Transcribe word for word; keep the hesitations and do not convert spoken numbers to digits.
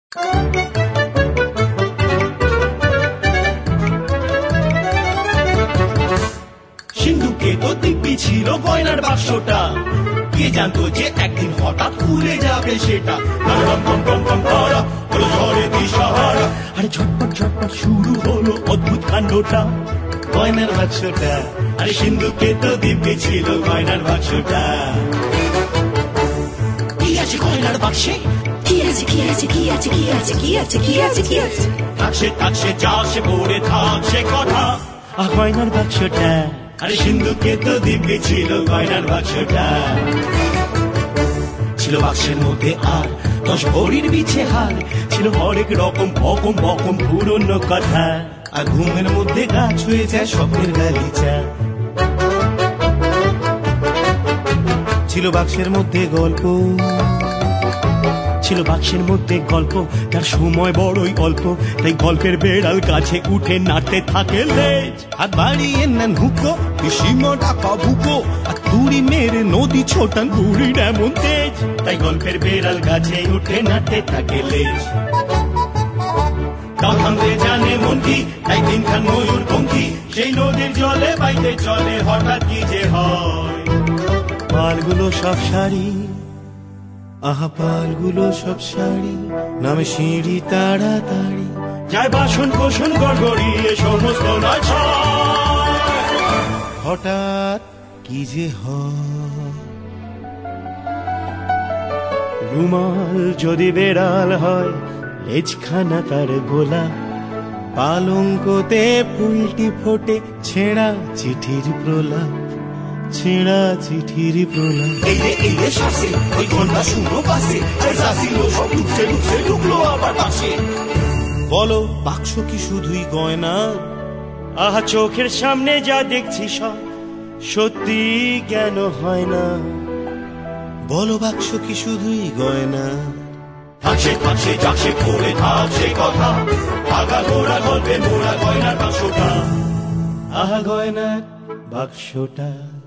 সিন্ধুকে তো দিব্যি ছিল গয়নার বাক্সটা, কে জানতো যে একদিন হঠাৎ খুলে যাবে সেটা। আরে ঝটপট ঝটপট শুরু হলো অদ্ভুত কাণ্ডটা, গয়নার বাক্সটা। আরে সিন্ধুকে তো দিব্যি ছিল গয়নার বাক্সটা। কি আছে গয়নার বাক্সে? কি আছে কি আছে কি আছে কি আছে কি আছে কি আছে কি আছে? থাকছে থাকছে যা সে পড়ে থাকছে কথা, আ গয়নার বাক্সটা। আরে সিন্ধুকে তো দিব্যি ছিল গয়নার বাক্সটা। ছিল বাক্সের মধ্যে আর দশ ভরির বিছে হার, ছিল হরেক রকম বকম বকম পুরনো কথা, আর ঘুমের মধ্যে গা ছুঁয়ে যায় স্বপ্নের গালিচা। ছিল বাক্সের মধ্যে গল্প, ছিল বাক্সের মধ্যে গল্প, তার সময় বড়ই অল্প, তাই গল্পের বেড়াল কাছে উঠে নাড়তে থাকে লেজ। আর বাড়িয়ে নেন হুকো, পিসিমা কাবুকো, আর তুড়ি মেরে নদী ছোটান বুড়ির এমন তেজ, তাই গল্পের বেড়াল কাছে উঠে নাড়তে থাকে লেজ। তাও থামতে জানে মন কি, তাই দিন খান ময়ূর পঙ্খী, সেই নদীর জলে বাইতে চলে হঠাৎ কি যে হয়। পালগুলো সব শাড়ি, আহা পালগুলো সব শাড়ি, নামে সিঁড়ি তাড়াতাড়ি, যায় বাসন কোসন গড়গড়িয়ে সমস্ত নয় ছয়। হঠাৎ কি যে হয়, রুমাল যদি বেড়াল হয়, লেজখানা তার গোলা, পালঙ্কতে ফুলটি ফোটে, ছেঁড়া চিঠির প্রলাপ, ছেঁড়া চিঠির প্রলাপ। এই রে এই রে শ্বাসে ওই ঘন্টা শুনো পাশে, চাষিলো সব ঢুকছে ঢুকছে ঢুকলো আবার পাশে। বলো বাক্স কি শুধুই গয়না? আহা চোখের সামনে যা দেখছি সব সত্যি কেন হয় না? বলো বাক্স কি শুধুই গয়না? থাকছে থাকছে যাচ্ছে পড়ে থাকছে কথা, আগা গোড়া গল্পে মোড়া গয়নার বাক্সটা, আহা গয়নার বাক্সটা।